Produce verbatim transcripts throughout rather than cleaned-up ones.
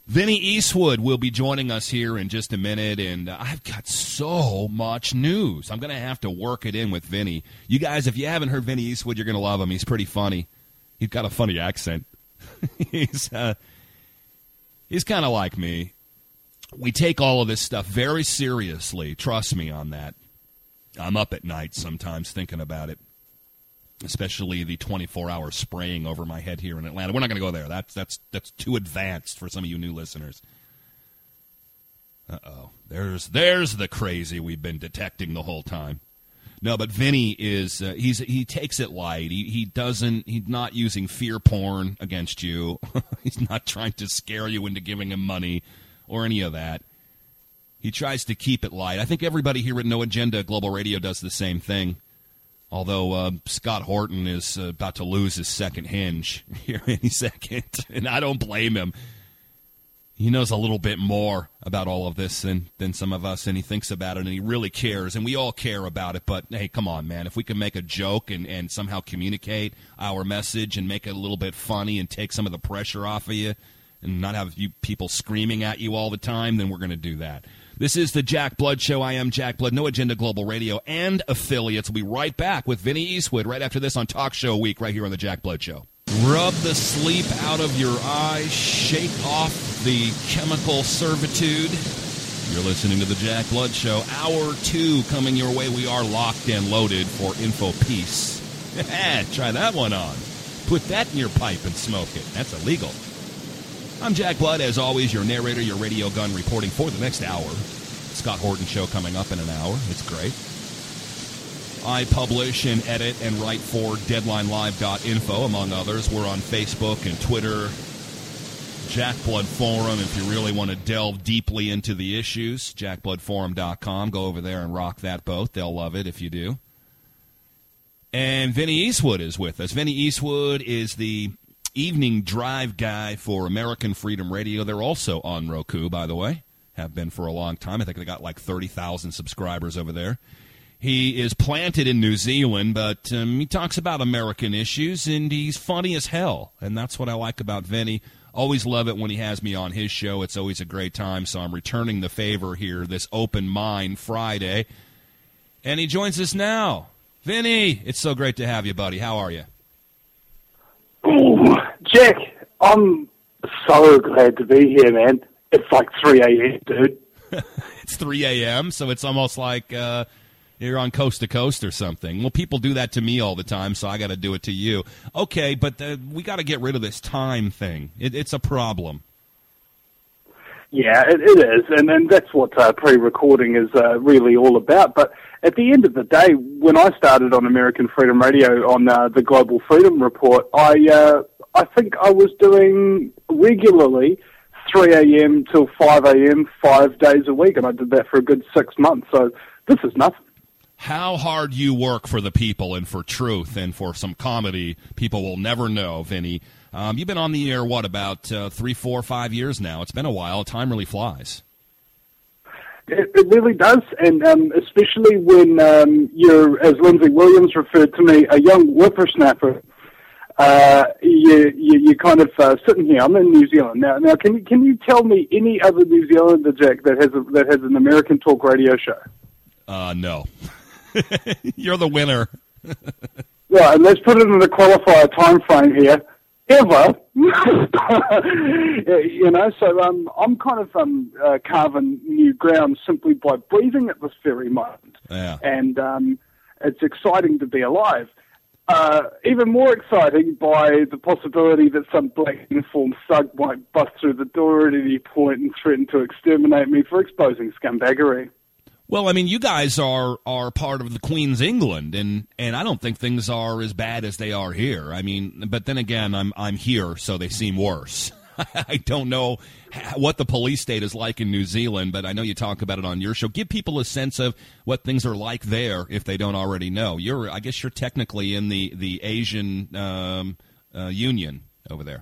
Vinny Eastwood will be joining us here in just a minute, and uh, I've got so much news. I'm going to have to work it in with Vinny. You guys, if you haven't heard Vinny Eastwood, you're going to love him. He's pretty funny. He's got a funny accent. he's uh, he's kind of like me. We take all of this stuff very seriously. Trust me on that. I'm up at night sometimes thinking about it, especially the twenty-four hour spraying over my head here in Atlanta. We're not going to go there. That's that's that's too advanced for some of you new listeners. Uh-oh. There's there's the crazy we've been detecting the whole time. No, but Vinny is uh, he's he takes it light. He he doesn't he's not using fear porn against you. He's not trying to scare you into giving him money or any of that. He tries to keep it light. I think everybody here at No Agenda Global Radio does the same thing. Although uh, Scott Horton is uh, about to lose his second hinge here any second, and I don't blame him. He knows a little bit more about all of this than, than some of us, and he thinks about it, and he really cares, and we all care about it. But, hey, come on, man. If we can make a joke and, and somehow communicate our message and make it a little bit funny and take some of the pressure off of you and not have you people screaming at you all the time, then we're going to do that. This is the Jack Blood Show. I am Jack Blood, No Agenda Global Radio, and affiliates. We'll be right back with Vinny Eastwood right after this on Talk Show Week right here on the Jack Blood Show. Rub the sleep out of your eyes. Shake off the chemical servitude. You're listening to the Jack Blood Show. Hour two coming your way. We are locked and loaded for Info Peace. Try that one on. Put that in your pipe and smoke it. That's illegal. I'm Jack Blood, as always, your narrator, your radio gun, reporting for the next hour. Scott Horton Show coming up in an hour. It's great. I publish and edit and write for Deadline Live dot info, among others. We're on Facebook and Twitter. Jack Blood Forum, if you really want to delve deeply into the issues, jack blood forum dot com. Go over there and rock that boat. They'll love it if you do. And Vinny Eastwood is with us. Vinny Eastwood is the evening drive guy for American Freedom Radio. They're also on Roku, by the way. Have been for a long time. I think they got like thirty thousand subscribers over there. He is planted in New Zealand, but um, he talks about American issues, and he's funny as hell. And that's what I like about Vinny. Always love it when he has me on his show. It's always a great time, so I'm returning the favor here this Open Mind Friday. And he joins us now. Vinny, it's so great to have you, buddy. How are you? Ooh, Jack, I'm so glad to be here, man. It's like three a.m., dude. It's three a.m., so it's almost like uh, you're on Coast to Coast or something. Well, people do that to me all the time, so I got to do it to you. Okay, but uh, we got to get rid of this time thing. It, it's a problem. Yeah, it, it is, and, and that's what uh, pre-recording is uh, really all about. But at the end of the day, when I started on American Freedom Radio on uh, the Global Freedom Report, I uh, I think I was doing regularly three a.m. till five a.m. five days a week, and I did that for a good six months, so this is nothing. How hard you work for the people and for truth and for some comedy people will never know, Vinny. Um, you've been on the air, what, about uh, three, four, five years now. It's been a while. Time really flies. It, it really does, and um, especially when um, you're, as Lindsay Williams referred to me, a young whippersnapper. Uh, you, you, you're kind of uh, sitting here. I'm in New Zealand now. Now, can you can you tell me any other New Zealander, Jack, that has a, that has an American talk radio show? Uh, no. You're the winner. Right, and let's put it in the qualifier time frame here. Ever, you know. So um, I'm kind of um, uh, carving new ground simply by breathing at this very moment, yeah. and um, it's exciting to be alive. Uh, even more exciting by the possibility that some black uniformed thug might bust through the door at any point and threaten to exterminate me for exposing scumbaggery. Well, I mean, you guys are, are part of the Queen's England, and, and I don't think things are as bad as they are here. I mean, but then again, I'm I'm here, so they seem worse. I don't know what the police state is like in New Zealand, but I know you talk about it on your show. Give people a sense of what things are like there if they don't already know. You're, I guess, you're technically in the the Asian um, uh, Union over there.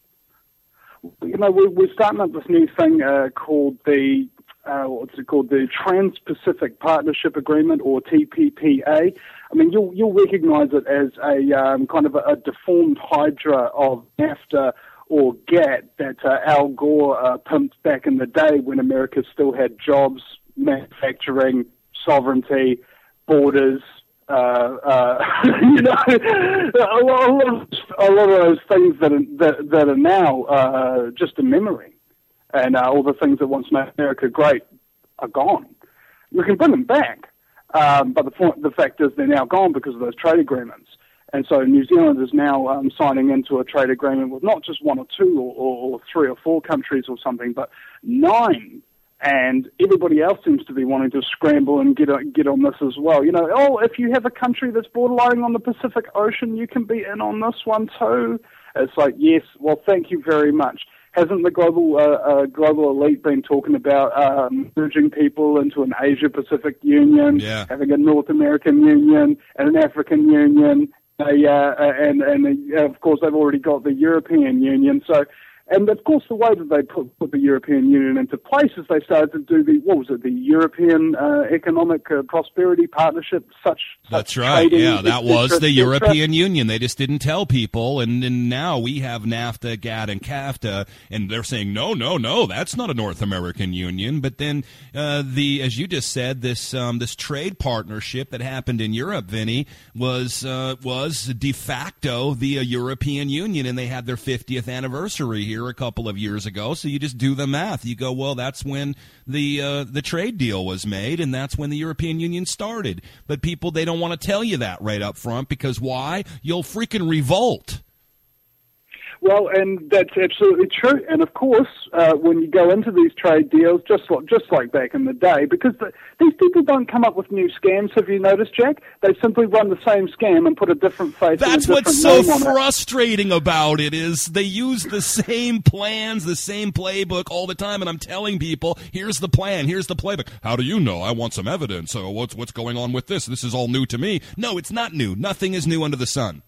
You know, we're, we're starting up this new thing uh, called the. Uh, what's it called? The Trans-Pacific Partnership Agreement, or T P P A. I mean, you'll you'll recognise it as a um, kind of a, a deformed hydra of NAFTA or GATT that uh, Al Gore uh, pimped back in the day when America still had jobs, manufacturing, sovereignty, borders, uh, uh, you know, a lot, of, a lot of those things that are, that, that are now uh, just a memory. And uh, all the things that once made America great are gone. We can bring them back, um, but the, point, the fact is they're now gone because of those trade agreements. And so New Zealand is now um, signing into a trade agreement with not just one or two or, or, or three or four countries or something, but nine. And everybody else seems to be wanting to scramble and get on, get on this as well. You know, oh, if you have a country that's borderlining on the Pacific Ocean, you can be in on this one too. It's like, yes, well, thank you very much. Hasn't the global uh, uh, global elite been talking about um, merging people into an Asia-Pacific Union, yeah. having a North American Union and an African Union, a, uh, and, and uh, of course they've already got the European Union. So, and of course the way that they put, put the European Union into place is they started to do the, what was it, the European uh, Economic uh, Prosperity Partnership, such That's such right, trading, yeah, that et cetera, was the et cetera. European Union. They just didn't tell people, and, and now we have NAFTA, GATT, and CAFTA, and they're saying, no, no, no, that's not a North American Union. But then, uh, the as you just said, this um, this trade partnership that happened in Europe, Vinny, was, uh, was de facto the uh, European Union, and they had their fiftieth anniversary here a couple of years ago. So you just do the math. You go, well, that's when the uh, the trade deal was made, and that's when the European Union started. But people, they don't want to tell you that right up front, because why? You'll freaking revolt. Well, and that's absolutely true. And of course, uh, when you go into these trade deals, just like, just like back in the day, because the, these people don't come up with new scams, have you noticed, Jack? They simply run the same scam and put a different face. That's and a different what's so name on frustrating it. about it is they use the same plans, the same playbook all the time. And I'm telling people, here's the plan, here's the playbook. How do you know? I want some evidence. So what's what's going on with this? This is all new to me. No, it's not new. Nothing is new under the sun.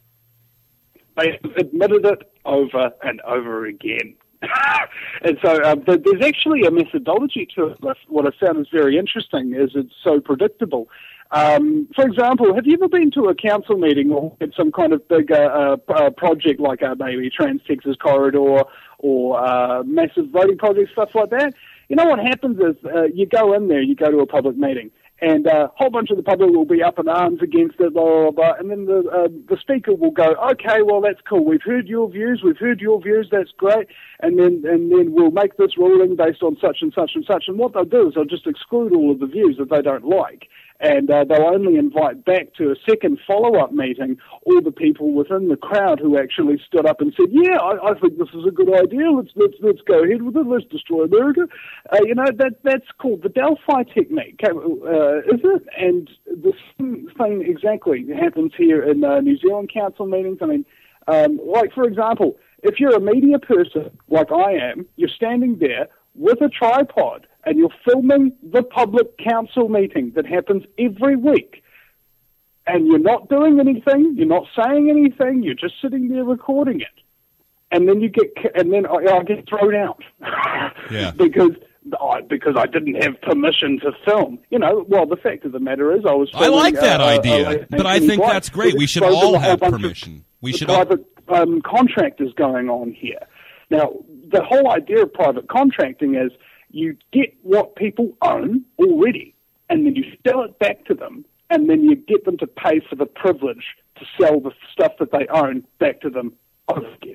They admitted it over and over again. And so um, there's actually a methodology to it. What I found is very interesting is it's so predictable. Um, for example, have you ever been to a council meeting or at some kind of big uh, uh, project like uh, maybe Trans-Texas Corridor or uh, massive voting projects, stuff like that? You know what happens is uh, you go in there, you go to a public meeting, and a uh, whole bunch of the public will be up in arms against it, blah, blah, blah, and then the uh, the speaker will go, okay, well, that's cool. We've heard your views. We've heard your views. That's great. And then and then we'll make this ruling based on such and such and such. And what they'll do is they'll just exclude all of the views that they don't like. And uh, they'll only invite back to a second follow-up meeting all the people within the crowd who actually stood up and said, yeah, I, I think this is a good idea. Let's let's let's go ahead with it. Let's destroy America. Uh, you know, that that's called the Delphi technique, uh, is it? And the same thing exactly happens here in uh, New Zealand council meetings. I mean, um, like, for example, if you're a media person like I am, you're standing there with a tripod, and you're filming the public council meeting that happens every week, and you're not doing anything, you're not saying anything, you're just sitting there recording it, and then you get, and then I, I get thrown out, yeah. because I, because I didn't have permission to film. You know, well, the fact of the matter is, I was. I like that uh, idea, uh, but I think that's great. We should all have permission. We should all. Private um, contractors going on here. Now, the whole idea of private contracting is you get what people own already, and then you sell it back to them, and then you get them to pay for the privilege to sell the stuff that they own back to them over again.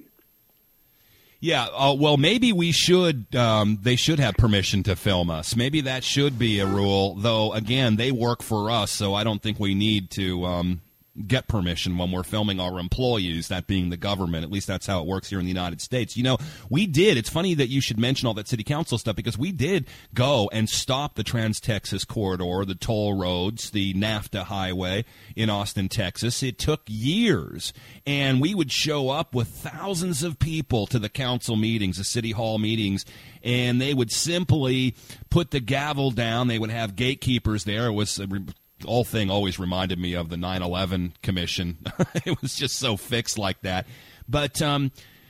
Yeah, uh, well, maybe we should, um, they should have permission to film us. Maybe that should be a rule, though, again, they work for us, so I don't think we need to um, get permission when we're filming our employees, that being the government. At least that's how it works here in the United States. You know, we did. It's funny that you should mention all that city council stuff, because we did go and stop the Trans-Texas Corridor, the toll roads, the NAFTA highway in Austin, Texas. It took years, and we would show up with thousands of people to the council meetings, the city hall meetings, and they would simply put the gavel down. They would have gatekeepers there. It was a The whole thing always reminded me of the nine eleven Commission. It was just so fixed like that. But um,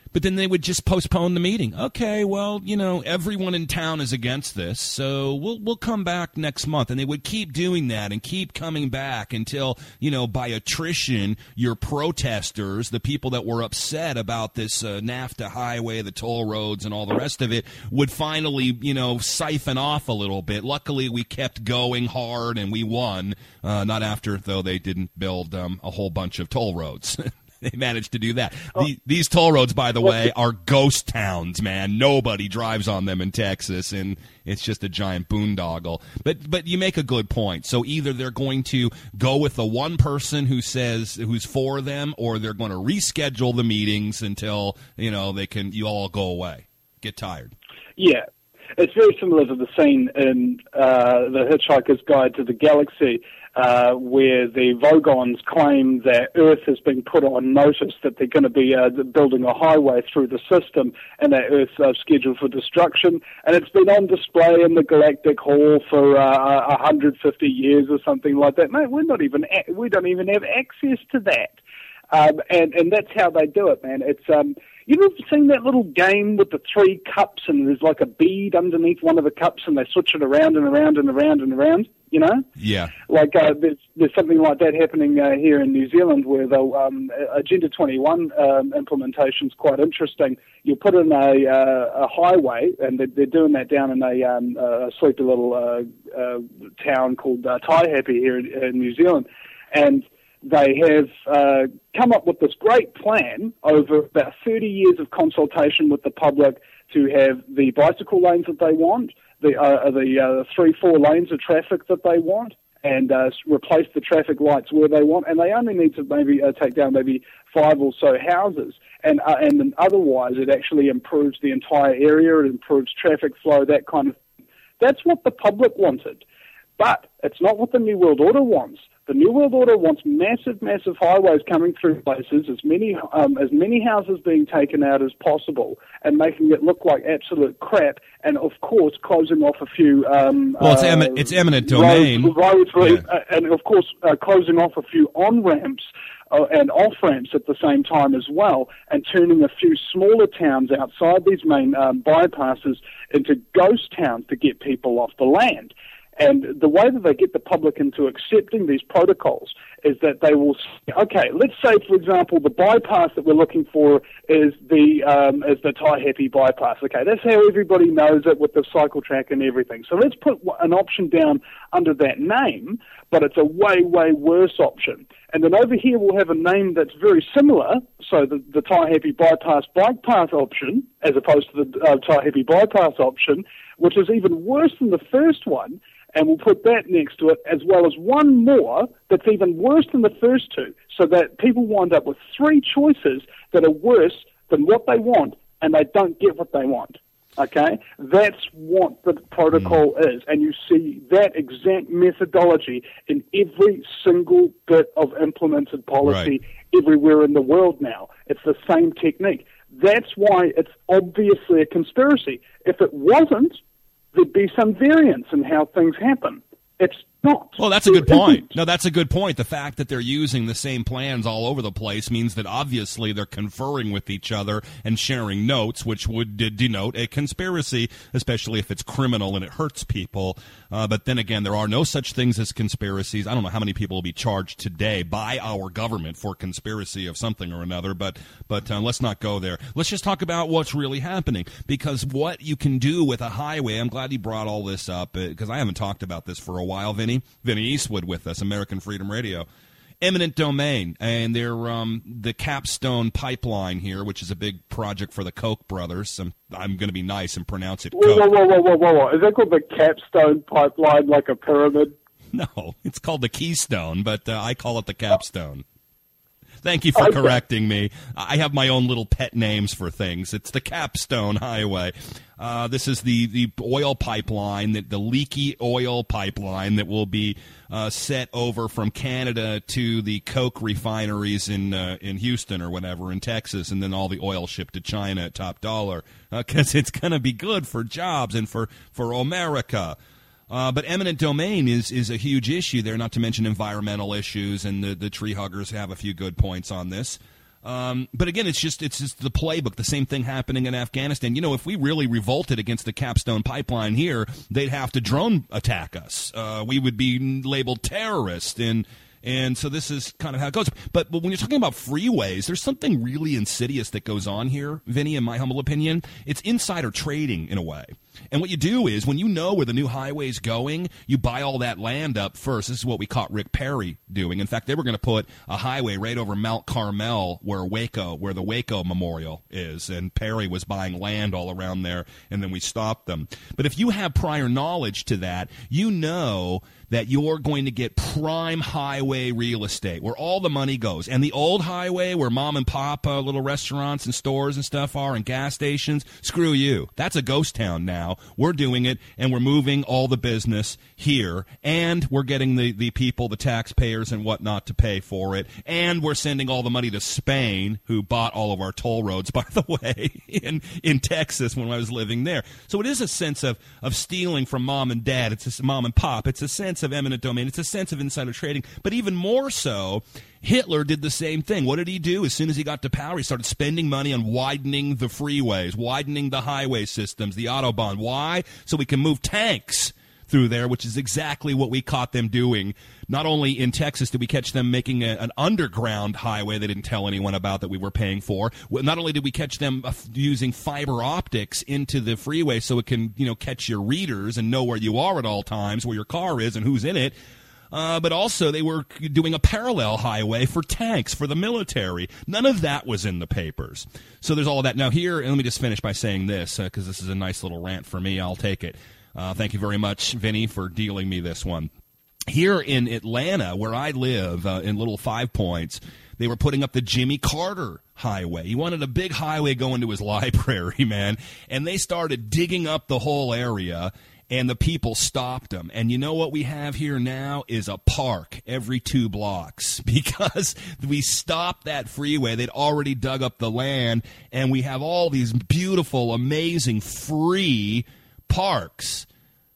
But then they would just postpone the meeting. Okay, well, you know, everyone in town is against this, so we'll we'll come back next month. And they would keep doing that and keep coming back until, you know, by attrition, your protesters, the people that were upset about this uh, NAFTA highway, the toll roads, and all the rest of it, would finally, you know, siphon off a little bit. Luckily, we kept going hard and we won. Uh, not after, though, they didn't build um, a whole bunch of toll roads. They managed to do that. Oh. The, these toll roads, by the way, are ghost towns, man. Nobody drives on them in Texas, and it's just a giant boondoggle. But but you make a good point. So either they're going to go with the one person who says who's for them, or they're going to reschedule the meetings until, you know, they can you all go away, get tired. Yeah. It's very similar to the scene in uh, The Hitchhiker's Guide to the Galaxy, uh, where the Vogons claim that Earth has been put on notice that they're going to be uh, building a highway through the system, and that Earth's uh, scheduled for destruction. And it's been on display in the Galactic Hall for uh, one hundred fifty years or something like that. Mate, we're not even a- we don't even have access to that. Um, and, and that's how they do it, man. It's um, you ever seen that little game with the three cups and there's like a bead underneath one of the cups and they switch it around and around and around and around, you know? Yeah. Like uh, there's, there's something like that happening uh, here in New Zealand where the um, Agenda twenty-one um, implementation is quite interesting. You put in a, uh, a highway, and they're, they're doing that down in a, um, a sleepy little uh, uh, town called uh, Taihape here in, in New Zealand, and they have uh, come up with this great plan over about thirty years of consultation with the public to have the bicycle lanes that they want, the uh, the uh, three, four lanes of traffic that they want, and uh, replace the traffic lights where they want. And they only need to maybe uh, take down maybe five or so houses. And uh, and then otherwise, it actually improves the entire area. It improves traffic flow, that kind of thing. That's what the public wanted. But it's not what the New World Order wants. The New World Order wants massive, massive highways coming through places, as many um, as many houses being taken out as possible, and making it look like absolute crap. And of course, closing off a few. Um, well, it's, uh, em- it's eminent domain, roads, roads, yeah. uh, and of course, uh, closing off a few on ramps. Uh, and off-ramps at the same time as well, and turning a few smaller towns outside these main um, bypasses into ghost towns to get people off the land. And the way that they get the public into accepting these protocols is that they will say, okay, let's say, for example, the bypass that we're looking for is the um, is the Taihape bypass. Okay, that's how everybody knows it with the cycle track and everything. So let's put an option down under that name, but it's a way, way worse option. And then over here we'll have a name that's very similar, so the, the Taihape bypass bike path option, as opposed to the uh, Taihape bypass option, which is even worse than the first one. And we'll put that next to it, as well as one more that's even worse than the first two, so that people wind up with three choices that are worse than what they want, and they don't get what they want. Okay? That's what the protocol mm. is, and you see that exact methodology in every single bit of implemented policy right. everywhere in the world now. It's the same technique. That's why it's obviously a conspiracy. If it wasn't, there'd be some variance in how things happen. It's not. Well, that's a good point. No, that's a good point. The fact that they're using the same plans all over the place means that obviously they're conferring with each other and sharing notes, which would de- denote a conspiracy, especially if it's criminal and it hurts people. Uh, but then again, there are no such things as conspiracies. I don't know how many people will be charged today by our government for conspiracy of something or another, but but uh, let's not go there. Let's just talk about what's really happening, because what you can do with a highway, I'm glad you brought all this up, because I haven't talked about this for a while, Vinny. Vinny Eastwood with us, American Freedom Radio. Eminent domain, and they're um, the Capstone pipeline here, which is a big project for the Koch brothers. I'm, I'm going to be nice and pronounce it Koch. Whoa, whoa, whoa, whoa, whoa, whoa. Is that called the Capstone pipeline, like a pyramid? No, it's called the Keystone, but uh, I call it the Capstone. Thank you for okay. correcting me. I have my own little pet names for things. It's the Capstone Highway. Uh, this is the, the oil pipeline, the, the leaky oil pipeline that will be uh, set over from Canada to the Koch refineries in uh, in Houston or whatever, in Texas, and then all the oil shipped to China at top dollar, because uh, it's going to be good for jobs and for, for America. Uh, but eminent domain is, is a huge issue there, not to mention environmental issues, and the, the tree huggers have a few good points on this. Um, but again, it's just it's just the playbook, the same thing happening in Afghanistan. You know, if we really revolted against the Capstone pipeline here, they'd have to drone attack us. Uh, we would be labeled terrorists, and and so this is kind of how it goes. But, but when you're talking about freeways, there's something really insidious that goes on here, Vinny, in my humble opinion. It's insider trading in a way. And what you do is, when you know where the new highway's going, you buy all that land up first. This is what we caught Rick Perry doing. In fact, they were going to put a highway right over Mount Carmel, where Waco, where the Waco Memorial is. And Perry was buying land all around there, and then we stopped them. But if you have prior knowledge to that, you know that you're going to get prime highway real estate, where all the money goes. And the old highway, where mom and pop uh, little restaurants and stores and stuff are, and gas stations, screw you. That's a ghost town now. We're doing it, and we're moving all the business here, and we're getting the, the people, the taxpayers and whatnot, to pay for it, and we're sending all the money to Spain, who bought all of our toll roads, by the way, in in Texas when I was living there. So it is a sense of, of stealing from mom and dad. It's a, mom and pop. It's a sense of eminent domain. It's a sense of insider trading. But even more so, Hitler did the same thing. What did he do? As soon as he got to power, he started spending money on widening the freeways, widening the highway systems, the Autobahn. Why? So we can move tanks through there, which is exactly what we caught them doing. Not only in Texas did we catch them making a, an underground highway they didn't tell anyone about that we were paying for. Not only did we catch them uh, using fiber optics into the freeway so it can, you know, catch your readers and know where you are at all times, where your car is and who's in it, Uh, but also they were doing a parallel highway for tanks, for the military. None of that was in the papers. So there's all of that. Now here, and let me just finish by saying this, because uh, this is a nice little rant for me. I'll take it. Uh, thank you very much, Vinny, for dealing me this one. Here in Atlanta, where I live, uh, in Little Five Points, they were putting up the Jimmy Carter Highway. He wanted a big highway going to his library, man. And they started digging up the whole area, and the people stopped them. And you know what we have here now is a park every two blocks, because we stopped that freeway. They'd already dug up the land, and we have all these beautiful, amazing, free parks.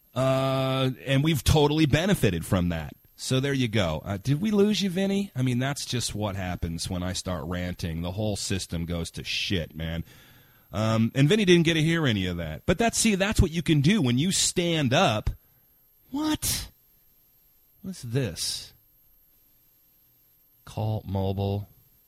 Uh, and we've totally benefited from that. So there you go. Uh, did we lose you, Vinny? I mean, that's just what happens when I start ranting. The whole system goes to shit, man. Um, and Vinny didn't get to hear any of that. But that's, see, that's what you can do when you stand up. What? What's this? Call mobile.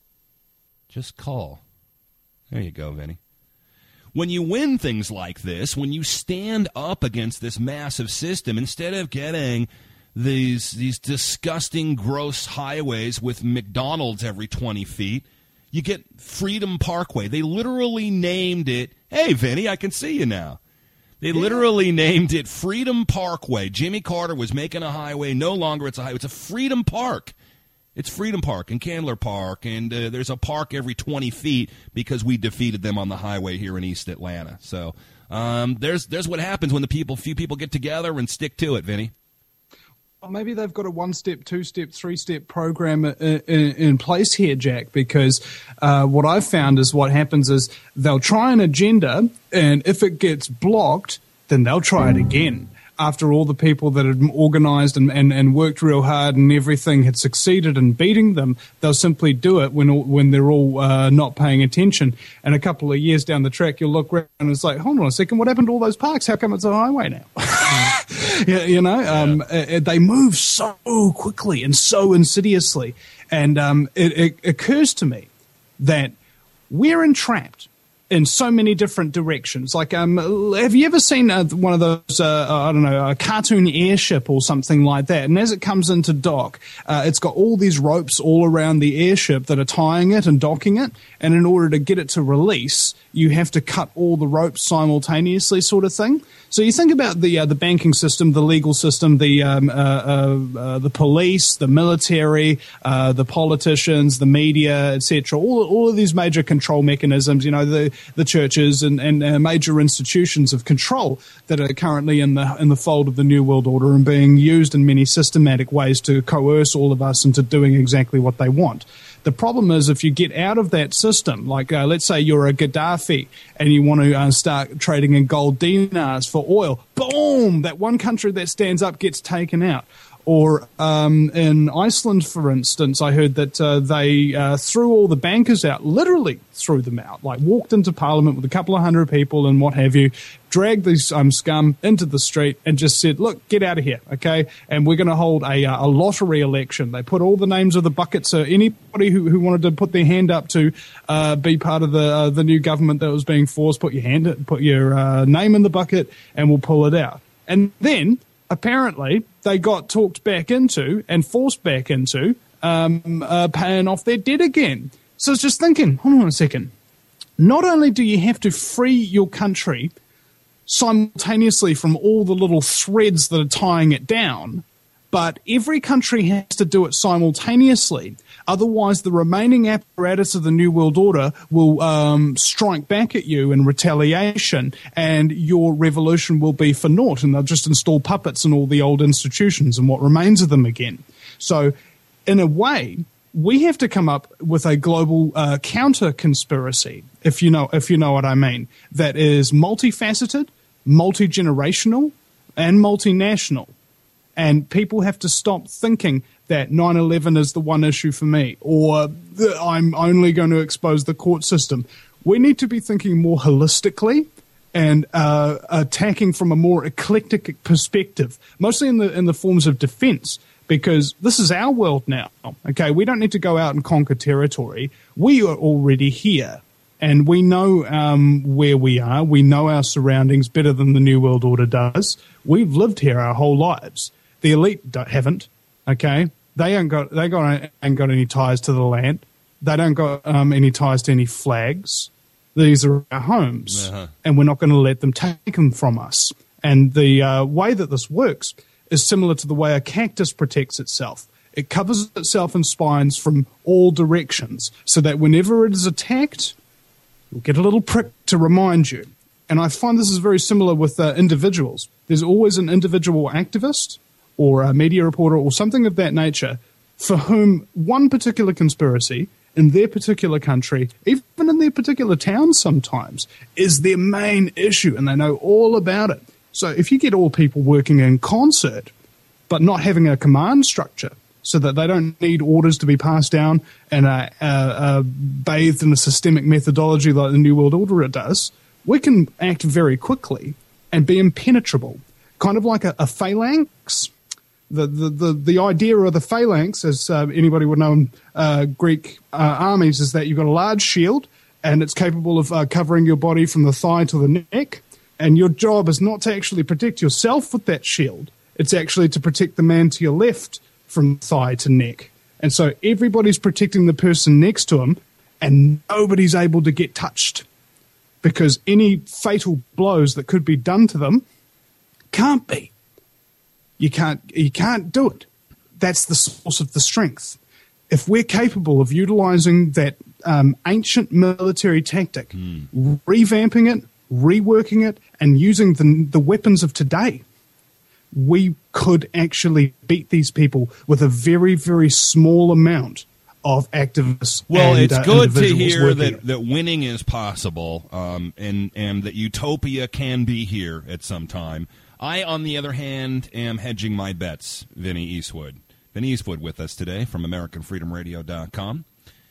Just call. There you go, Vinny. When you win things like this, when you stand up against this massive system, instead of getting these these disgusting, gross highways with McDonald's every twenty feet, you get Freedom Parkway. They literally named it, hey, Vinny, I can see you now. They yeah. literally named it Freedom Parkway. Jimmy Carter was making a highway. No longer it's a highway. It's a Freedom Park. It's Freedom Park and Candler Park, and uh, there's a park every twenty feet because we defeated them on the highway here in East Atlanta. So um, there's there's what happens when the people, few people get together and stick to it, Vinny. Well, maybe they've got a one-step, two-step, three-step program in, in, in place here, Jack, because uh, what I've found is what happens is they'll try an agenda, and if it gets blocked, then they'll try it again. After all the people that had organized and, and, and worked real hard and everything had succeeded in beating them, they'll simply do it when when they're all uh, not paying attention. And a couple of years down the track, you'll look around and it's like, hold on a second, what happened to all those parks? How come it's a highway now? you, you know, um, yeah. uh, they move so quickly and so insidiously. And um, it, it occurs to me that we're entrapped in so many different directions. Like, um, have you ever seen uh, one of those, uh, I don't know, a cartoon airship or something like that? And as it comes into dock, uh, it's got all these ropes all around the airship that are tying it and docking it. And in order to get it to release, you have to cut all the ropes simultaneously, sort of thing. So you think about the uh, the banking system, the legal system, the um, uh, uh, uh, the police, the military, uh, the politicians, the media, et cetera. All all of these major control mechanisms, you know, the the churches and and uh, major institutions of control that are currently in the in the fold of the New World Order and being used in many systematic ways to coerce all of us into doing exactly what they want. The problem is if you get out of that system, like uh, let's say you're a Gaddafi and you want to uh, start trading in gold dinars for oil, boom, that one country that stands up gets taken out. Or um, in Iceland, for instance, I heard that uh, they uh, threw all the bankers out, literally threw them out, like walked into Parliament with a couple of hundred people and what have you, dragged these um, scum into the street and just said, look, get out of here, okay? And we're going to hold a, uh, a lottery election. They put all the names of the buckets, so anybody who, who wanted to put their hand up to uh, be part of the uh, the new government that was being forced, put your hand, put your uh, name in the bucket, and we'll pull it out. And then apparently they got talked back into and forced back into um, uh, paying off their debt again. So I was just thinking, hold on a second. Not only do you have to free your country simultaneously from all the little threads that are tying it down, but every country has to do it simultaneously. Otherwise, the remaining apparatus of the New World Order will um, strike back at you in retaliation, and your revolution will be for naught, and they'll just install puppets in all the old institutions and what remains of them again. So, in a way, we have to come up with a global uh, counter-conspiracy, if you know, if you know what I mean, that is multifaceted, multi-generational, and multinational. And people have to stop thinking that nine eleven is the one issue for me, or that I'm only going to expose the court system. We need to be thinking more holistically and uh, attacking from a more eclectic perspective, mostly in the in the forms of defense, because this is our world now. Okay, we don't need to go out and conquer territory. We are already here, and we know um, where we are. We know our surroundings better than the New World Order does. We've lived here our whole lives. The elite don't, haven't, okay? They ain't got they got ain't got any ties to the land. They don't got um, any ties to any flags. These are our homes, uh-huh. and we're not going to let them take them from us. And the uh, way that this works is similar to the way a cactus protects itself. It covers itself in spines from all directions, so that whenever it is attacked, you'll get a little prick to remind you. And I find this is very similar with uh, individuals. There's always an individual activist or a media reporter or something of that nature for whom one particular conspiracy in their particular country, even in their particular town sometimes, is their main issue, and they know all about it. So if you get all people working in concert but not having a command structure so that they don't need orders to be passed down and uh, uh, uh, bathed in a systemic methodology like the New World Order does, we can act very quickly and be impenetrable, kind of like a, a phalanx. The, the, the, the idea of the phalanx, as uh, anybody would know in uh, Greek uh, armies, is that you've got a large shield and it's capable of uh, covering your body from the thigh to the neck. And your job is not to actually protect yourself with that shield. It's actually to protect the man to your left from thigh to neck. And so everybody's protecting the person next to him, and nobody's able to get touched because any fatal blows that could be done to them can't be. You can't, you can't do it. That's the source of the strength. If we're capable of utilizing that um, ancient military tactic, mm. revamping it, reworking it, and using the, the weapons of today, we could actually beat these people with a very, very small amount of activists. Well, and, it's uh, good to hear that, that, that winning is possible, um, and, and that utopia can be here at some time. I, on the other hand, am hedging my bets, Vinny Eastwood. Vinny Eastwood with us today from American Freedom Radio dot com.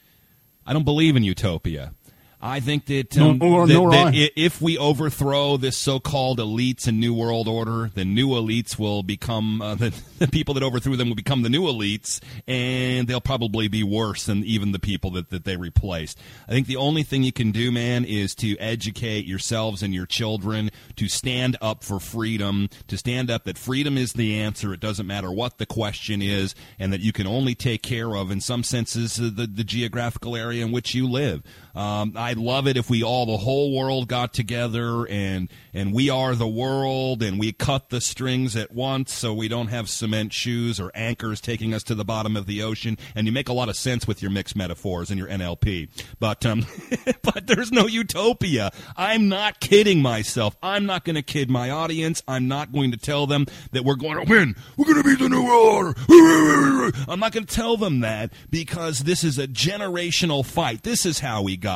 I don't believe in utopia. I think that, um, no, that, no, that if we overthrow this so-called elites and New World Order, the new elites will become, uh, the, the people that overthrew them will become the new elites, and they'll probably be worse than even the people that, that they replaced. I think the only thing you can do, man, is to educate yourselves and your children to stand up for freedom, to stand up that freedom is the answer. It doesn't matter what the question is, and that you can only take care of, in some senses, the, the geographical area in which you live. Um, I'd love it if we all, the whole world, got together and and we are the world, and we cut the strings at once so we don't have cement shoes or anchors taking us to the bottom of the ocean. And you make a lot of sense with your mixed metaphors and your N L P. But um, but there's no utopia. I'm not kidding myself. I'm not going to kid my audience. I'm not going to tell them that we're going to win. We're going to beat the New World Order. I'm not going to tell them that, because this is a generational fight. This is how we got here.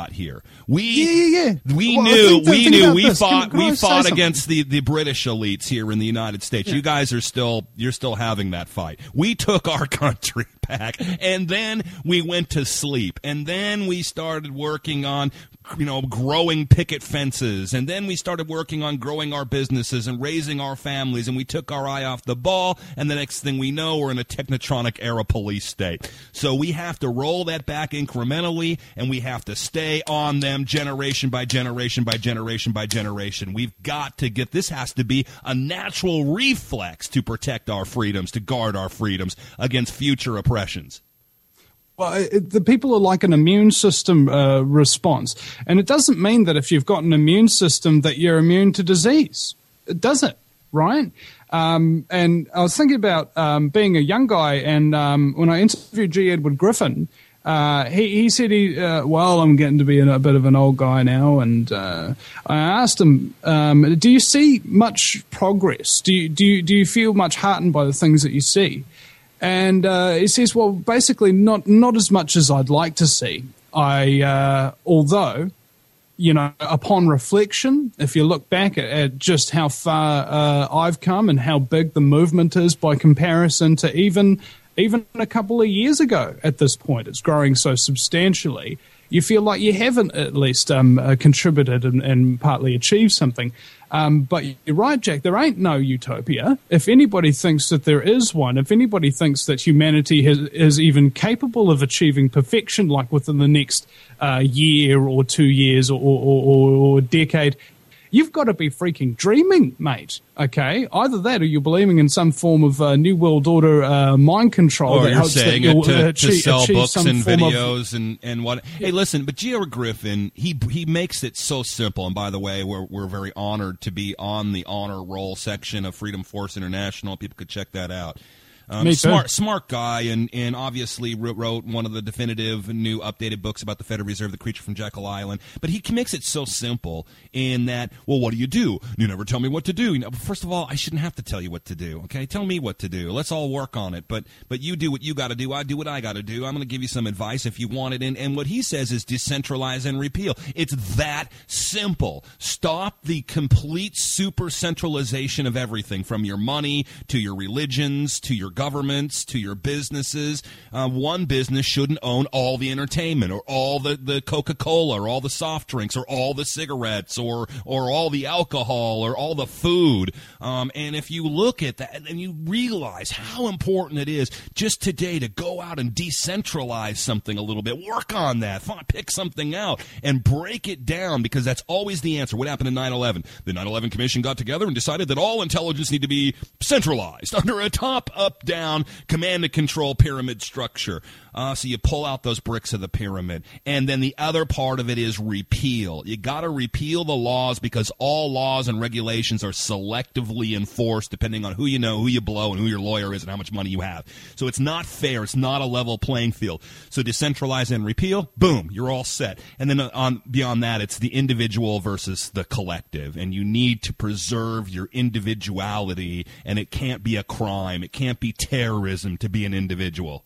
We Yeah, yeah, yeah. we Well, knew think- we think knew about we this. fought Can- can I we say fought something? against the, the British elites here in the United States. You guys are still you're still having that fight. We took our country back, and then we went to sleep, and then we started working on you know growing picket fences, and then we started working on growing our businesses and raising our families, and we took our eye off the ball, and the next thing we know, we're in a technotronic era police state. So we have to roll that back incrementally, and we have to stay on them generation by generation by generation by generation. We've got to get this has to be a natural reflex to protect our freedoms, to guard our freedoms against future oppressions. Well, it, the people are like an immune system uh, response. And it doesn't mean that if you've got an immune system that you're immune to disease. It doesn't, right? Um, and I was thinking about um, being a young guy, and um, when I interviewed G. Edward Griffin, uh, he, he said, he, uh, well, I'm getting to be a, a bit of an old guy now, and uh, I asked him, um, do you see much progress? Do you, do you, do you feel much heartened by the things that you see? And uh, he says, well, basically not not as much as I'd like to see. I, uh, although, you know, upon reflection, if you look back at, at just how far uh, I've come and how big the movement is by comparison to even even a couple of years ago at this point, it's growing so substantially. You feel like you haven't at least um, uh, contributed and, and partly achieved something. Um, but you're right, Jack, there ain't no utopia. If anybody thinks that there is one, if anybody thinks that humanity has, is even capable of achieving perfection, like within the next uh, year or two years or, or, or, or decade, you've got to be freaking dreaming, mate, okay? Either that or you're believing in some form of uh, New World Order uh, mind control. Or that you're hopes saying that it you'll, to, uh, to achieve, sell achieve books some and form of- videos and, and what. Hey, listen, but G. Edward Griffin, he he makes it so simple. And by the way, we're we're very honored to be on the honor roll section of Freedom Force International. People could check that out. Um, Me too. smart, smart guy, and, and obviously wrote one of the definitive new updated books about the Federal Reserve, The Creature from Jekyll Island. But he makes it so simple in that, well, what do you do? You never tell me what to do. You know, first of all, I shouldn't have to tell you what to do. Okay, tell me what to do. Let's all work on it. But but you do what you got to do. I do what I got to do. I'm going to give you some advice if you want it. And and what he says is decentralize and repeal. It's that simple. Stop the complete super centralization of everything, from your money to your religions to your governments to your businesses. Uh, one business shouldn't own all the entertainment or all the, the Coca-Cola or all the soft drinks or all the cigarettes or or all the alcohol or all the food. Um, and if you look at that and you realize how important it is just today to go out and decentralize something a little bit, work on that, pick something out and break it down, because that's always the answer. What happened in nine eleven? The nine eleven Commission got together and decided that all intelligence need to be centralized under a top-up down command and control pyramid structure. Uh, so you pull out those bricks of the pyramid. And then the other part of it is repeal. You got to repeal the laws, because all laws and regulations are selectively enforced depending on who you know, who you blow, and who your lawyer is and how much money you have. So it's not fair. It's not a level playing field. So decentralize and repeal, boom, you're all set. And then on beyond that, it's the individual versus the collective. And you need to preserve your individuality, and it can't be a crime. It can't be terrorism to be an individual.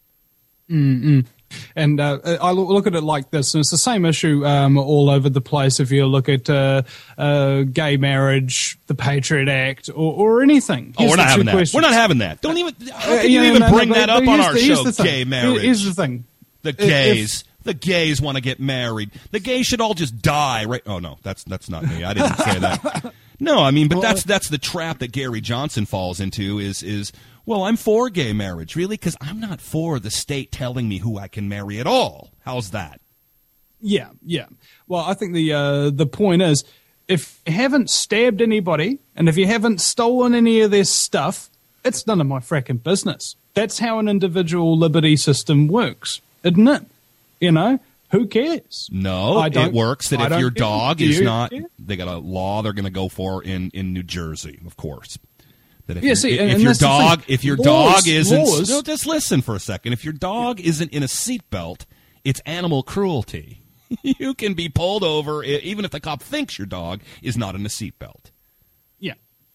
Mm-mm. And uh, I look at it like this, and it's the same issue um, all over the place. If you look at uh, uh, gay marriage, the Patriot Act, or, or anything. Oh, Here's we're not the having two that. questions. We're not having that. Don't even. How Uh, can you yeah, even no, no, bring but- that but up on here's our the- here's show? the thing. Gay marriage. Here's the thing. The If- gays. The gays want to get married. The gays should all just die, right? Oh no, that's that's not me. I didn't say that. No, I mean, but that's that's the trap that Gary Johnson falls into. Is is well, I'm for gay marriage, really, because I'm not for the state telling me who I can marry at all. How's that? Yeah, yeah. Well, I think the uh, the point is, if you haven't stabbed anybody and if you haven't stolen any of their stuff, it's none of my fracking business. That's how an individual liberty system works, isn't it? You know, who cares? No, I it don't- works that I if don't your care. dog Do is you not, care? they got a law they're going to go for in, in New Jersey, of course. That if, Yeah, your- see, if and- and your that's the dog, thing. if your Laws- dog isn't, laws- no, just listen for a second. If your dog isn't in a seatbelt, it's animal cruelty. You can be pulled over e- even if the cop thinks your dog is not in a seatbelt. Yeah.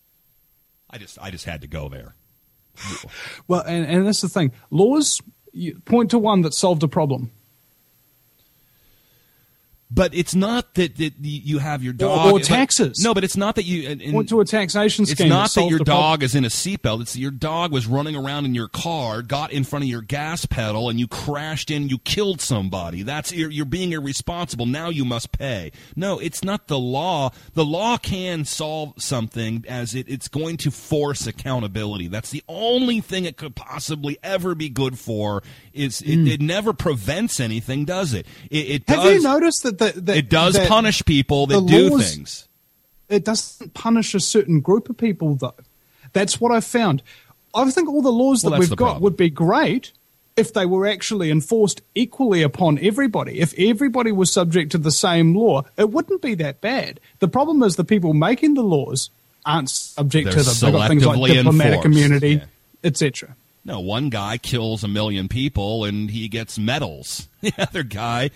I just, I just had to go there. Well, and, and that's the thing. Laws, you point to one that solved a problem. But it's not that, that you have your dog... Or, or taxes. But, no, but it's not that you... And, and or to a taxation scheme. It's not that, that your dog problem. is in a seatbelt. It's that your dog was running around in your car, got in front of your gas pedal, and you crashed in, you killed somebody. That's You're, you're being irresponsible. Now you must pay. No, it's not the law. The law can solve something as it, it's going to force accountability. That's the only thing it could possibly ever be good for. Is it, mm. it never prevents anything, does it? It, it Have does, you noticed that, the, that it does that punish people that do laws, things? It doesn't punish a certain group of people, though. That's what I've found. I think all the laws well, that we've got problem. would be great if they were actually enforced equally upon everybody. If everybody was subject to the same law, it wouldn't be that bad. The problem is the people making the laws aren't subject They're to them. They've got things like diplomatic enforced. immunity, Yeah. et cetera. No, one guy kills a million people and he gets medals. The other guy,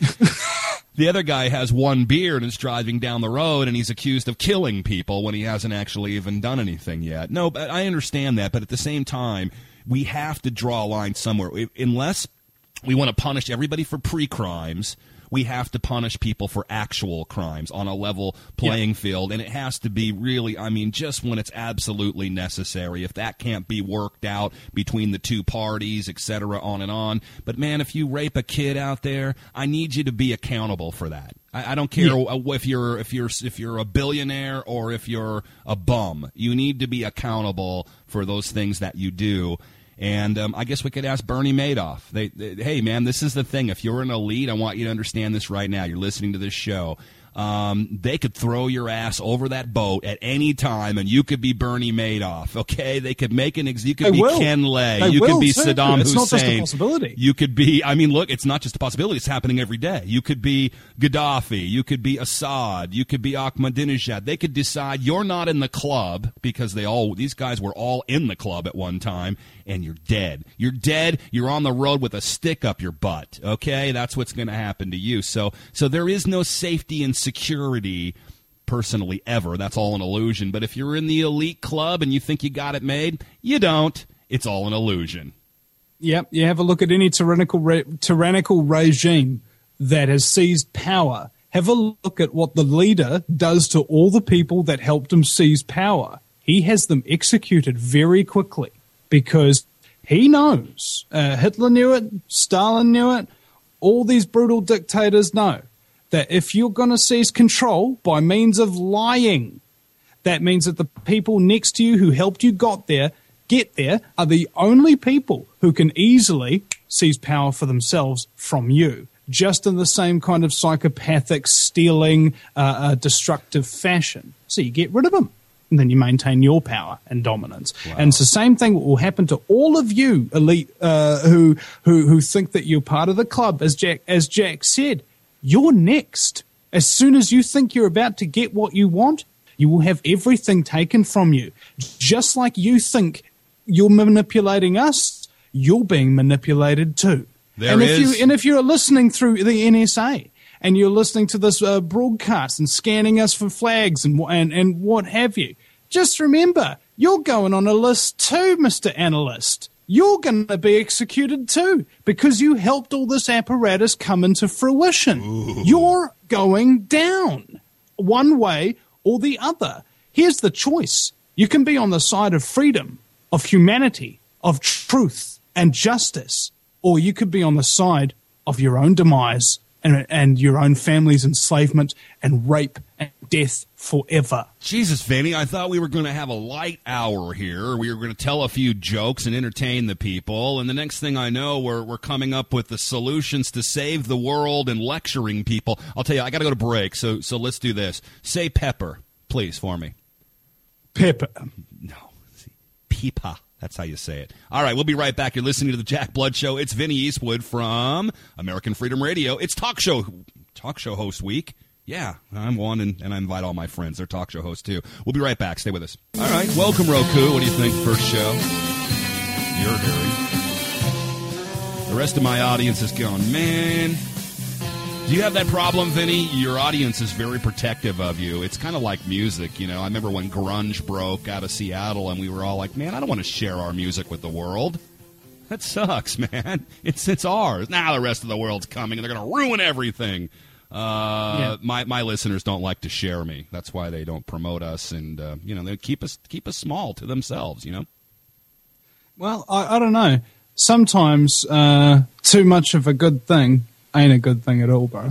the other guy has one beer and is driving down the road and he's accused of killing people when he hasn't actually even done anything yet. No, but I understand that, but at the same time, we have to draw a line somewhere. Unless we want to punish everybody for pre-crimes, we have to punish people for actual crimes on a level playing yeah. field, and it has to be really, I mean, just when it's absolutely necessary. If that can't be worked out between the two parties, et cetera, on and on. But, man, if you rape a kid out there, I need you to be accountable for that. I, I don't care yeah. if you're if you're if you're a billionaire or if you're a bum. You need to be accountable for those things that you do. And um, I guess we could ask Bernie Madoff. They, they, hey, man, this is the thing. If you're an elite, I want you to understand this right now. You're listening to this show. Um, they could throw your ass over that boat at any time, and you could be Bernie Madoff. Okay, they could make an. Ex- you could they be will. Ken Lay. They you will, could be too. Saddam it's Hussein. It's not just a possibility. You could be. I mean, look, it's not just a possibility. It's happening every day. You could be Gaddafi. You could be Assad. You could be Ahmadinejad. They could decide you're not in the club because they all. These guys were all in the club at one time. And you're dead. You're dead. You're on the road with a stick up your butt. Okay, that's what's going to happen to you. So, so there is no safety and security, personally, ever. That's all an illusion. But if you're in the elite club and you think you got it made, you don't. It's all an illusion. Yep. You have a look at any tyrannical re- tyrannical regime that has seized power. Have a look at what the leader does to all the people that helped him seize power. He has them executed very quickly. Because he knows. Uh, Hitler knew it. Stalin knew it. All these brutal dictators know that if you're going to seize control by means of lying, that means that the people next to you who helped you got there, get there are the only people who can easily seize power for themselves from you. Just in the same kind of psychopathic, stealing, uh, uh, destructive fashion. So you get rid of them. And then you maintain your power and dominance. Wow. And it's the same thing that will happen to all of you, elite, uh, who who who think that you're part of the club. As Jack as Jack said, you're next. As soon as you think you're about to get what you want, you will have everything taken from you. Just like you think you're manipulating us, you're being manipulated too. There and if is. you and if you're listening through the N S A. And you're listening to this uh, broadcast and scanning us for flags and, and and what have you. Just remember, you're going on a list too, Mister Analyst. You're going to be executed too because you helped all this apparatus come into fruition. Ooh. You're going down one way or the other. Here's the choice. You can be on the side of freedom, of humanity, of truth and justice, or you could be on the side of your own demise And, and your own family's enslavement and rape and death forever. Jesus, Vinny, I thought we were going to have a light hour here. We were going to tell a few jokes and entertain the people. And the next thing I know, we're we're coming up with the solutions to save the world and lecturing people. I'll tell you, I got to go to break, so so let's do this. Say pepper, please, for me. Pepper. No, peepa. That's how you say it. All right, we'll be right back. You're listening to the Jack Blood Show. It's Vinny Eastwood from American Freedom Radio. It's talk show talk show host week. Yeah, I'm one, and, and I invite all my friends. They're talk show hosts, too. We'll be right back. Stay with us. All right, welcome, Roku. What do you think? First show. You're Harry. The rest of my audience is going, man, do you have that problem, Vinny? Your audience is very protective of you. It's kind of like music, you know. I remember when grunge broke out of Seattle, and we were all like, man, I don't want to share our music with the world. That sucks, man. It's it's ours. Now the rest of the world's coming, and they're going to ruin everything. Uh, Yeah. my my listeners don't like to share me. That's why they don't promote us, and uh, you know they keep us keep us small to themselves. You know. Well, I, I don't know. Sometimes uh, too much of a good thing ain't a good thing at all, bro.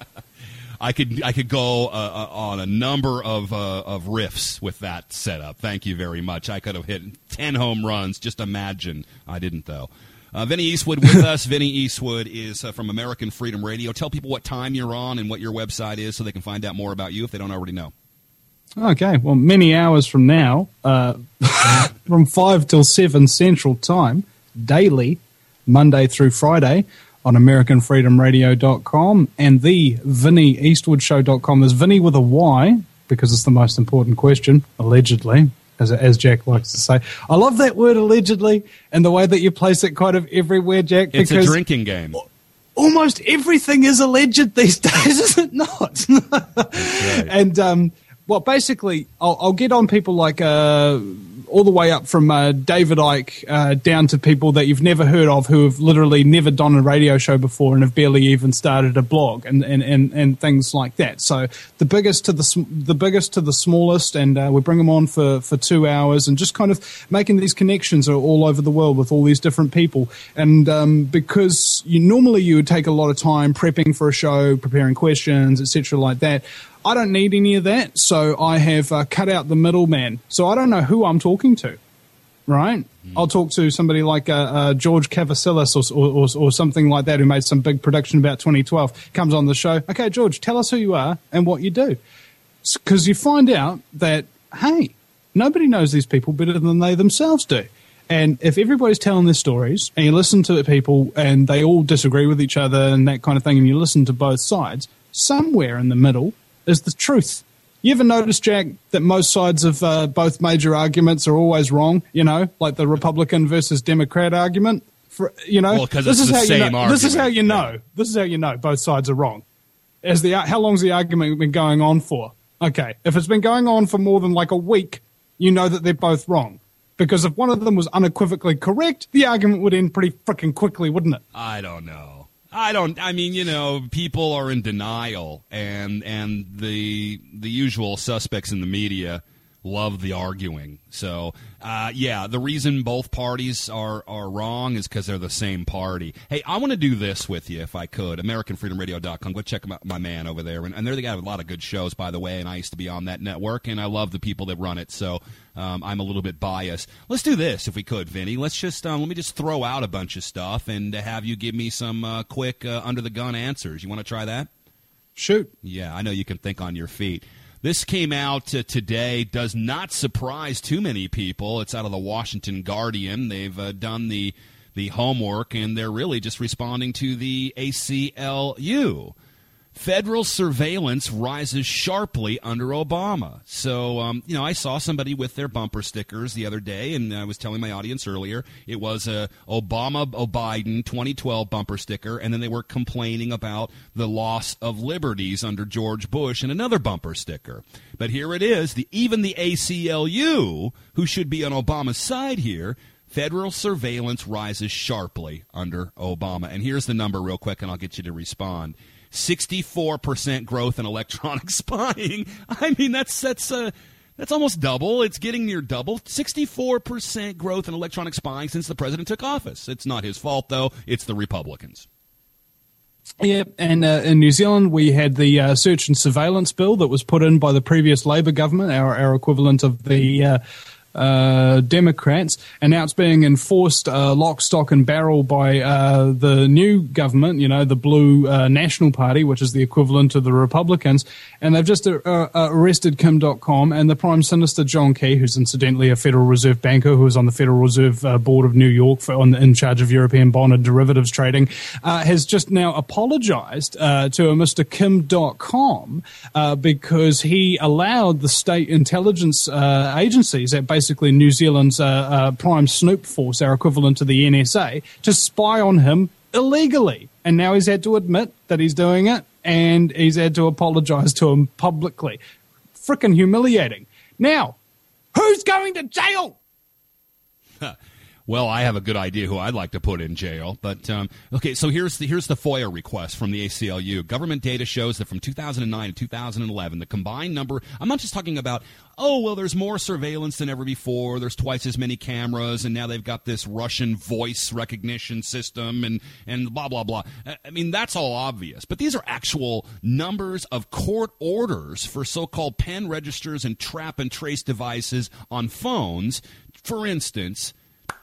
I could I could go uh, on a number of uh, of riffs with that setup. Thank you very much. I could have hit ten home runs. Just imagine. I didn't though. Uh, Vinny Eastwood with us. Vinny Eastwood is uh, from American Freedom Radio. Tell people what time you're on and what your website is so they can find out more about you if they don't already know. Okay, well, many hours from now, uh, from five till seven Central Time, daily, Monday through Friday, on American Freedom Radio dot com and the Vinny Eastwood Show dot com. Is Vinny with a Y, because it's the most important question, allegedly. As, as Jack likes to say. I love that word allegedly and the way that you place it kind of everywhere, Jack. It's because a drinking game. Almost everything is alleged these days, is it not? Right. And, um, well, basically, I'll, I'll get on people like uh, all the way up from uh, David Icke uh, down to people that you've never heard of who have literally never done a radio show before and have barely even started a blog and, and, and, and things like that. So the biggest to the sm- the biggest to the smallest, and uh, we bring them on for, for two hours and just kind of making these connections all over the world with all these different people. And um, because you normally you would take a lot of time prepping for a show, preparing questions, et cetera like that. I don't need any of that, so I have uh, cut out the middleman. So I don't know who I'm talking to, right? Mm. I'll talk to somebody like uh, uh, George Kavasilis or, or, or something like that who made some big production about twenty twelve, comes on the show. Okay, George, tell us who you are and what you do. Because you find out that, hey, nobody knows these people better than they themselves do. And if everybody's telling their stories and you listen to people and they all disagree with each other and that kind of thing and you listen to both sides, somewhere in the middle is the truth. You ever notice, Jack, that most sides of uh, both major arguments are always wrong? You know, like the Republican versus Democrat argument. For you know, well, because this it's is the how same you know, argument. This is how you know. Yeah. This is how you know both sides are wrong. As the how long's the argument been going on for? Okay, if it's been going on for more than like a week, you know that they're both wrong. Because if one of them was unequivocally correct, the argument would end pretty freaking quickly, wouldn't it? I don't know. I don't. I mean, you know, people are in denial, and and the the usual suspects in the media love the arguing. So, uh, yeah, the reason both parties are, are wrong is because they're the same party. Hey, I want to do this with you if I could. American Freedom Radio dot com. Go check my, my man over there. And, and they're the guy with a lot of good shows, by the way, and I used to be on that network, and I love the people that run it. So um, I'm a little bit biased. Let's do this if we could, Vinny. Let's just um, let me just throw out a bunch of stuff and have you give me some uh, quick uh, under-the-gun answers. You want to try that? Shoot. Yeah, I know you can think on your feet. This came out uh, today, does not surprise too many people. It's out of the Washington Guardian. They've uh, done the the homework, and they're really just responding to the A C L U. Federal surveillance rises sharply under Obama. So, um, you know, I saw somebody with their bumper stickers the other day, and I was telling my audience earlier, it was a Obama-Biden twenty twelve bumper sticker, and then they were complaining about the loss of liberties under George Bush and another bumper sticker. But here it is, the, even the A C L U, who should be on Obama's side here, federal surveillance rises sharply under Obama. And here's the number real quick, and I'll get you to respond. sixty-four percent growth in electronic spying. I mean, that's that's uh, that's almost double. It's getting near double. sixty-four percent growth in electronic spying since the president took office. It's not his fault, though. It's the Republicans. Yeah, and uh, in New Zealand, we had the uh, search and surveillance bill that was put in by the previous Labour government, our, our equivalent of the uh, uh, Democrats, and now it's being enforced uh, lock, stock and barrel by uh, the new government, you know, the Blue uh, National Party, which is the equivalent of the Republicans, and they've just uh, uh, arrested Kim dot com and the Prime Minister John Key, who's incidentally a Federal Reserve banker who was on the Federal Reserve uh, Board of New York for, on, in charge of European bond and derivatives trading, uh, has just now apologized uh, to a Mister Kim dot com uh, because he allowed the state intelligence uh, agencies at basically basically New Zealand's uh, uh, prime snoop force, our equivalent to the N S A, to spy on him illegally. And now he's had to admit that he's doing it, and he's had to apologize to him publicly. Frickin' humiliating. Now, who's going to jail? Well, I have a good idea who I'd like to put in jail. But, um, okay, so here's the, here's the FOIA request from the A C L U. Government data shows that from two thousand nine to two thousand eleven, the combined number, I'm not just talking about, oh, well, there's more surveillance than ever before, there's twice as many cameras, and now they've got this Russian voice recognition system, and, and blah, blah, blah. I mean, that's all obvious. But these are actual numbers of court orders for so-called pen registers and trap and trace devices on phones. For instance,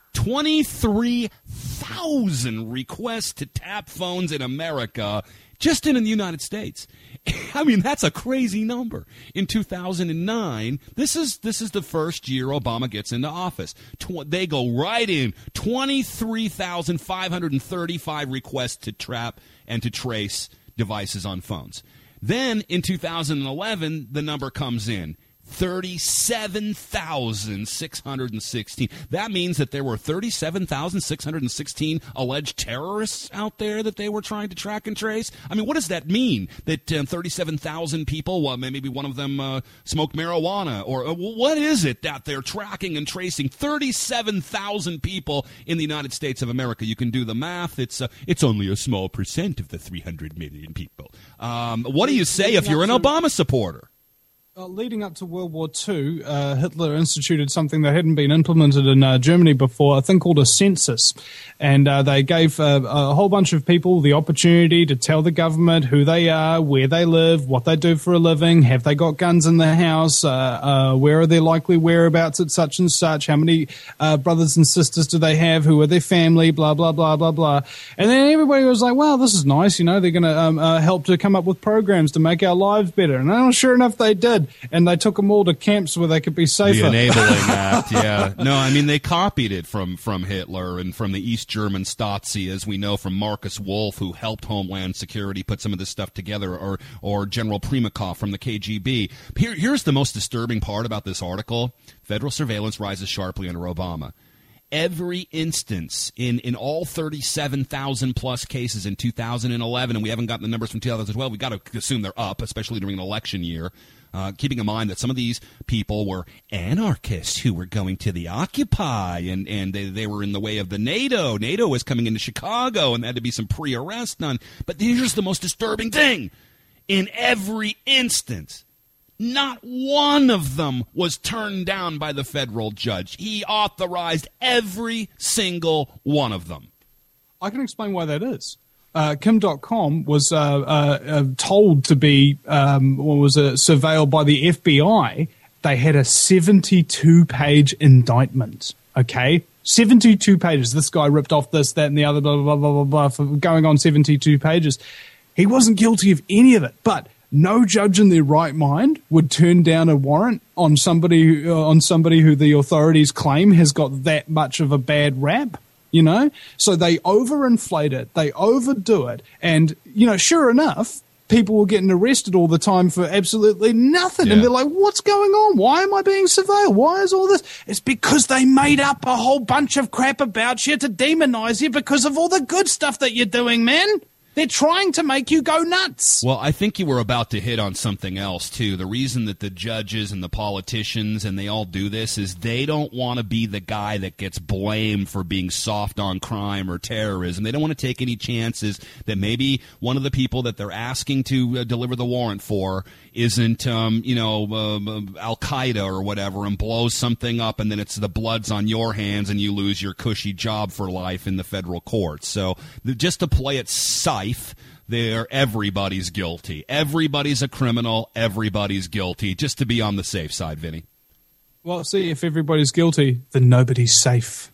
twenty-three thousand requests to tap phones in America just in the United States. I mean, that's a crazy number. In two thousand nine, this is this is the first year Obama gets into office. Tw- they go right in, twenty-three thousand five hundred thirty-five requests to trap and to trace devices on phones. Then in two thousand eleven, the number comes in. thirty-seven thousand six hundred sixteen. That means that there were thirty-seven thousand six hundred sixteen alleged terrorists out there that they were trying to track and trace. I mean, what does that mean? That um, thirty-seven thousand people, well, maybe one of them uh, smoked marijuana? Or uh, what is it that they're tracking and tracing? thirty-seven thousand people in the United States of America. You can do the math. It's, uh, it's only a small percent of the three hundred million people. Um, what do you say if you're an Obama supporter? Uh, leading up to World War Two, uh, Hitler instituted something that hadn't been implemented in uh, Germany before, a thing called a census. And uh, they gave uh, a whole bunch of people the opportunity to tell the government who they are, where they live, what they do for a living, have they got guns in their house, uh, uh, where are their likely whereabouts at such and such, how many uh, brothers and sisters do they have, who are their family, blah, blah, blah, blah, blah. And then everybody was like, well, this is nice, you know, they're going to um, uh, help to come up with programs to make our lives better. And oh, sure enough, they did. And they took them all to camps where they could be safer. The Enabling Act, yeah. No, I mean, they copied it from, from Hitler and from the East German Stasi, as we know from Marcus Wolf, who helped Homeland Security put some of this stuff together, or, or General Primakov from the K G B. Here, here's the most disturbing part about this article. Federal surveillance rises sharply under Obama. Every instance in, in all thirty-seven thousand plus cases in two thousand eleven, and we haven't gotten the numbers from two thousand twelve, we've got to assume they're up, especially during an election year, uh, keeping in mind that some of these people were anarchists who were going to the Occupy, and, and they, they were in the way of the NATO. NATO was coming into Chicago, and there had to be some pre-arrest done. But here's the most disturbing thing. In every instance, not one of them was turned down by the federal judge. He authorized every single one of them. I can explain why that is. Uh, Kim dot com was uh, uh, uh, told to be, um, what was it, surveilled by the F B I. They had a seventy-two page indictment, okay? seventy-two pages. This guy ripped off this, that, and the other, blah, blah, blah, blah, blah, for going on seventy-two pages. He wasn't guilty of any of it, but no judge in their right mind would turn down a warrant on somebody who, uh, on somebody who the authorities claim has got that much of a bad rap, you know? So they overinflate it, they overdo it, and, you know, sure enough, people were getting arrested all the time for absolutely nothing. Yeah. And they're like, what's going on? Why am I being surveilled? Why is all this? It's because they made up a whole bunch of crap about you to demonize you because of all the good stuff that you're doing, man. They're trying to make you go nuts. Well, I think you were about to hit on something else, too. The reason that the judges and the politicians and they all do this is they don't want to be the guy that gets blamed for being soft on crime or terrorism. They don't want to take any chances that maybe one of the people that they're asking to uh, deliver the warrant for isn't, um, you know, uh, Al-Qaeda or whatever, and blows something up, and then it's the blood's on your hands and you lose your cushy job for life in the federal courts. So the, just to play it safe, there, everybody's guilty. Everybody's a criminal. Everybody's guilty. Just to be on the safe side, Vinny. Well, see, if everybody's guilty, then nobody's safe.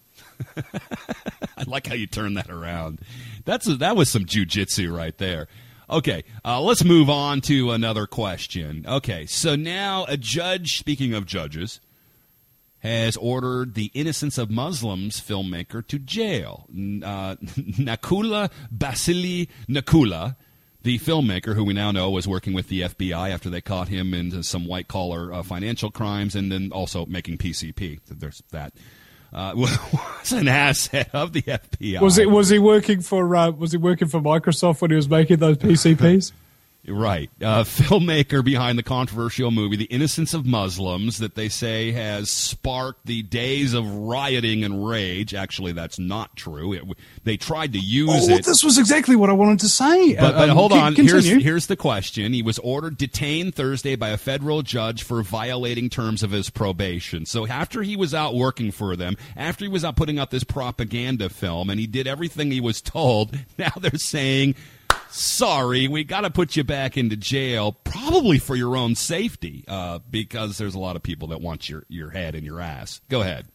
I like how you turn that around. That's a, that was some jujitsu right there. Okay, uh, let's move on to another question. Okay, so now a judge, speaking of judges, has ordered the Innocence of Muslims filmmaker to jail. Uh, Nakula Basili Nakula, the filmmaker who we now know was working with the F B I after they caught him in some white-collar uh, financial crimes and then also making P C P. There's that. Uh, was an asset of the F B I. Was it? Was he working for? Uh, was he working for Microsoft when he was making those P C Ps? Right. Uh, filmmaker behind the controversial movie The Innocence of Muslims that they say has sparked the days of rioting and rage. Actually, that's not true. It, they tried to use oh, it. This was exactly what I wanted to say. But, but um, hold on. Continue. Here's, here's the question. He was ordered detained Thursday by a federal judge for violating terms of his probation. So after he was out working for them, after he was out putting out this propaganda film, and he did everything he was told, now they're saying, sorry, we got to put you back into jail, probably for your own safety, uh, because there's a lot of people that want your, your head and your ass. Go ahead.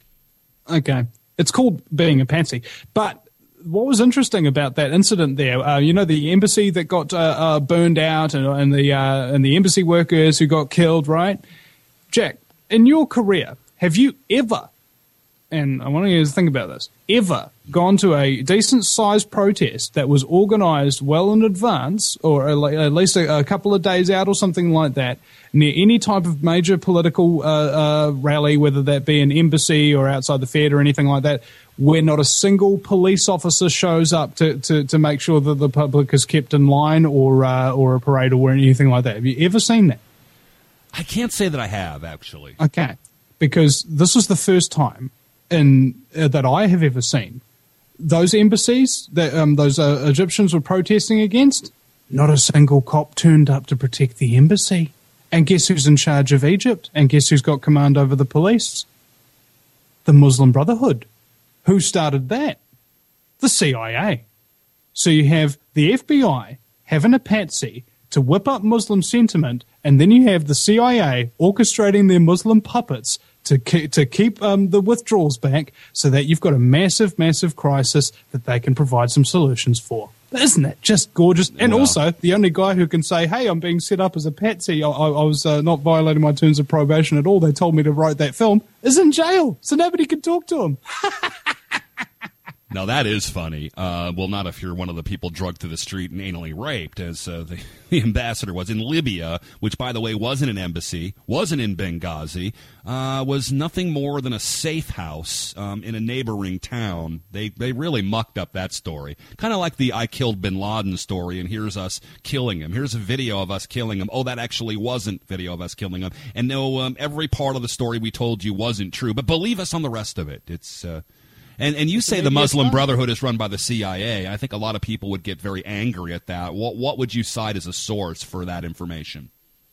Okay. It's called being a patsy. But what was interesting about that incident there, uh, you know, the embassy that got uh, uh, burned out and, and, the, uh, and the embassy workers who got killed, right? Jack, in your career, have you ever, and I want you to think about this, ever gone to a decent-sized protest that was organized well in advance, or at least a, a couple of days out or something like that, near any type of major political uh, uh, rally, whether that be an embassy or outside the Fed or anything like that, where not a single police officer shows up to, to, to make sure that the public is kept in line, or uh, or a parade or anything like that? Have you ever seen that? I can't say that I have, actually. Okay, because this was the first time in uh, that I have ever seen those embassies that um, those uh, Egyptians were protesting against. Not a single cop turned up to protect the embassy. And guess who's in charge of Egypt? And guess who's got command over the police? The Muslim Brotherhood. Who started that? The C I A. So you have the F B I having a patsy to whip up Muslim sentiment, and then you have the C I A orchestrating their Muslim puppets to ke- to keep um, the withdrawals back, so that you've got a massive, massive crisis that they can provide some solutions for. Isn't that just gorgeous? And well, also, the only guy who can say, hey, I'm being set up as a patsy, I, I, I was uh, not violating my terms of probation at all, they told me to write that film, is in jail, so nobody can talk to him. Now, that is funny. Uh, well, not if you're one of the people drugged to the street and anally raped, as uh, the, the ambassador was in Libya, which, by the way, wasn't an embassy, wasn't in Benghazi, uh, was nothing more than a safe house um, in a neighboring town. They they really mucked up that story. Kind of like the I killed bin Laden story, and here's us killing him. Here's a video of us killing him. Oh, that actually wasn't video of us killing him. And no, um, every part of the story we told you wasn't true, but believe us on the rest of it. It's... Uh, And and you say the Muslim Brotherhood is run by the C I A. I think a lot of people would get very angry at that. What what would you cite as a source for that information?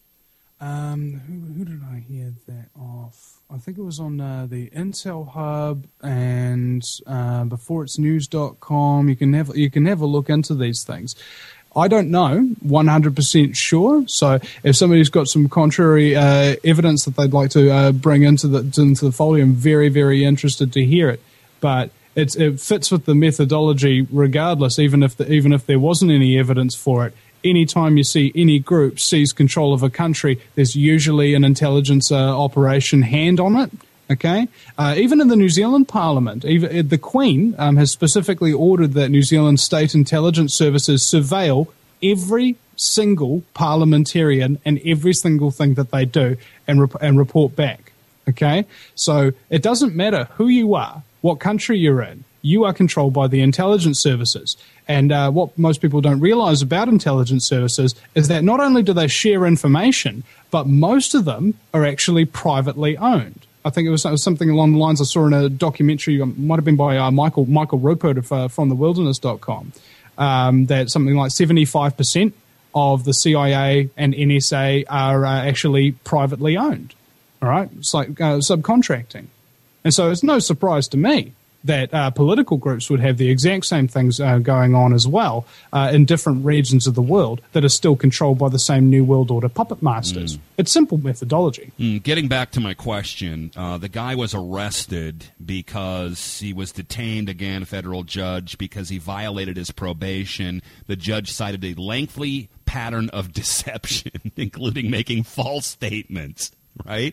Um, who, who did I hear that off? I think it was on uh, the Intel Hub and uh, before it's news dot com. You can have you can have a look into these things. I don't know, one hundred percent sure. So if somebody's got some contrary uh, evidence that they'd like to uh, bring into the into the fold, I'm very very interested to hear it. But it's, it fits with the methodology regardless, even if the, even if there wasn't any evidence for it. Anytime you see any group seize control of a country, there's usually an intelligence uh, operation hand on it. Okay, uh, even in the New Zealand Parliament, even the Queen um, has specifically ordered that New Zealand state intelligence services surveil every single parliamentarian and every single thing that they do and rep- and report back. Okay, so it doesn't matter who you are, what country you're in, you are controlled by the intelligence services. And uh, what most people don't realize about intelligence services is that not only do they share information, but most of them are actually privately owned. I think it was something along the lines I saw in a documentary, it might have been by uh, Michael Michael Rupert of uh, from the wilderness dot com, um, that something like seventy-five percent of the C I A and N S A are uh, actually privately owned. All right, it's like uh, subcontracting. And so it's no surprise to me that uh, political groups would have the exact same things uh, going on as well uh, in different regions of the world that are still controlled by the same New World Order puppet masters. Mm. It's simple methodology. Mm, getting back to my question, uh, the guy was arrested because he was detained, again, federal judge, because he violated his probation. The judge cited a lengthy pattern of deception, including making false statements. Right?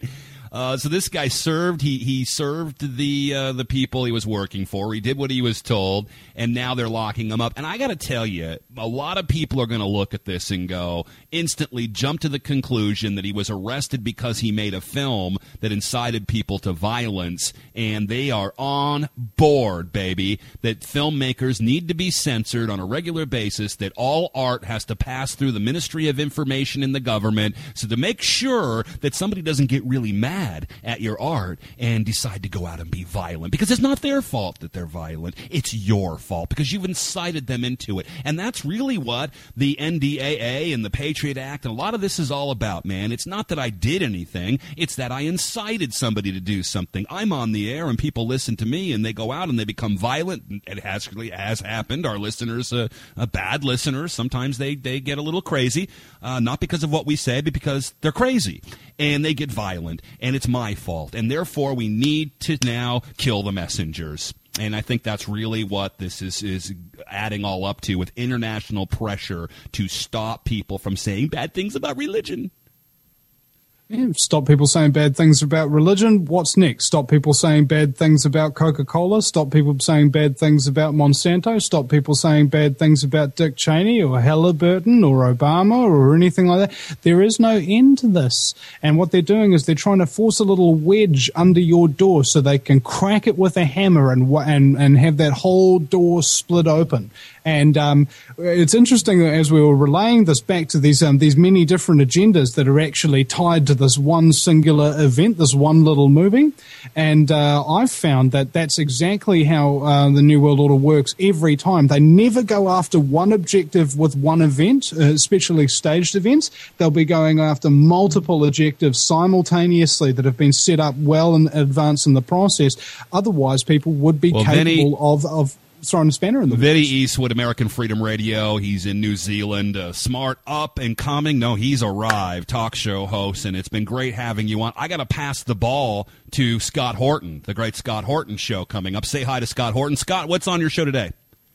Uh, so this guy served. He he served the uh, the people he was working for. He did what he was told, and now they're locking him up. And I got to tell you, a lot of people are going to look at this and go instantly jump to the conclusion that he was arrested because he made a film that incited people to violence, and they are on board, baby. That filmmakers need to be censored on a regular basis. That all art has to pass through the Ministry of Information in the government. So to make sure that somebody doesn't get really mad at your art and decide to go out and be violent, because it's not their fault that they're violent, it's your fault because you've incited them into it. And that's really what the N D A A and the Patriot Act and a lot of this is all about, man. It's not that I did anything, it's that I incited somebody to do something. I'm on the air and people listen to me and they go out and they become violent. It has, has happened. Our listeners, uh, uh, bad listeners, sometimes they, they get a little crazy, uh, not because of what we say, but because they're crazy. And they get violent, and it's my fault. And therefore, we need to now kill the messengers. And I think that's really what this is, is adding all up to, with international pressure to stop people from saying bad things about religion. Yeah, stop people saying bad things about religion. What's next? Stop people saying bad things about Coca-Cola. Stop people saying bad things about Monsanto. Stop people saying bad things about Dick Cheney or Halliburton or Obama or anything like that. There is no end to this. And what they're doing is they're trying to force a little wedge under your door so they can crack it with a hammer and and, and have that whole door split open. And um, it's interesting that as we were relaying this back to these um, these many different agendas that are actually tied to this one singular event, this one little movie. And uh, I've found that that's exactly how uh, the New World Order works every time. They never go after one objective with one event, uh, especially staged events. They'll be going after multiple objectives simultaneously that have been set up well in advance in the process. Otherwise, people would be well, capable Vinny- of... of throwing a spanner in the Vinny works. Eastwood, American Freedom Radio. He's in New Zealand. Uh, smart, up and coming. No, he's arrived. Talk show host, and it's been great having you on. I got to pass the ball to Scott Horton, the great Scott Horton show coming up. Say hi to Scott Horton. Scott, what's on your show today?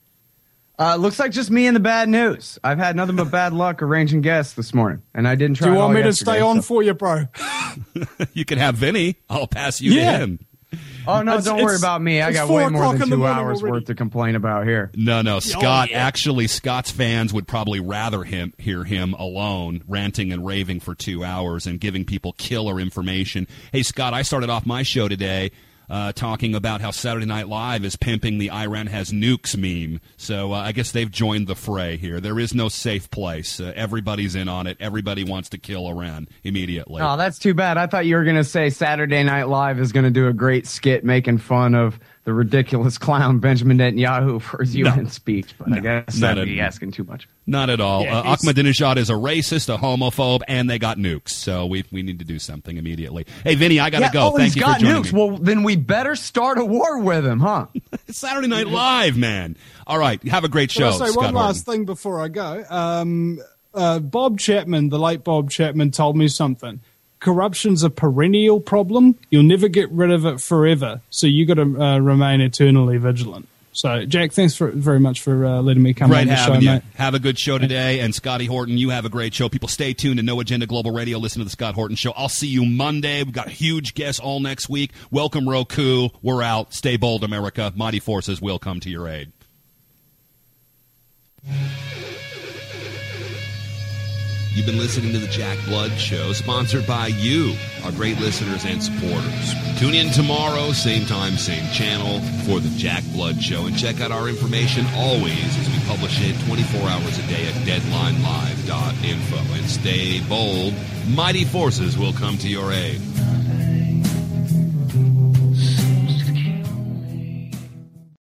Uh, looks like just me and the bad news. I've had nothing but bad luck arranging guests this morning, and I didn't try. Do you want me to stay on so. for you, bro? You can have Vinny. I'll pass you Yeah. to him. Oh, no, It's- don't worry it's- about me. I it's got four way more o'clock than in the two morning hours already. worth to complain about here. No, no, Scott. yeah. Actually, Scott's fans would probably rather him hear him alone, ranting and raving for two hours and giving people killer information. Hey, Scott, I started off my show today uh, talking about how Saturday Night Live is pimping the Iran has nukes meme. So uh, I guess they've joined the fray here. There is no safe place. Uh, everybody's in on it. Everybody wants to kill Iran immediately. Oh, that's too bad. I thought you were going to say Saturday Night Live is going to do a great skit making fun of the ridiculous clown Benjamin Netanyahu for his U N No. speech, but No, I guess not that'd be at- asking too much. Not at all. Yeah, uh, he's- Ahmadinejad is a racist, a homophobe, and they got nukes. So we we need to do something immediately. Hey, Vinny, I got to Yeah, go. oh, Thank he's you got for joining nukes. me. Well, then we better start a war with him, huh? It's Saturday Night Live, man. All right, have a great show, Can I say Scott one last Horton. thing before I go? Um, uh, Bob Chapman, the late Bob Chapman, told me something. Corruption's a perennial problem. You'll never get rid of it forever. So you got to uh, remain eternally vigilant. So, Jack, thanks for, very much for uh, letting me come Great on the having show, you. mate. Have a good show today. And Scotty Horton, you have a great show. People, stay tuned to No Agenda Global Radio. Listen to the Scott Horton Show. I'll see you Monday. We've got huge guests all next week. Welcome, Roku. We're out. Stay bold, America. Mighty forces will come to your aid. You've been listening to the Jack Blood Show, sponsored by you, our great listeners and supporters. Tune in tomorrow, same time, same channel, for the Jack Blood Show. And check out our information always as we publish it twenty-four hours a day at deadline live dot info. And stay bold. Mighty forces will come to your aid.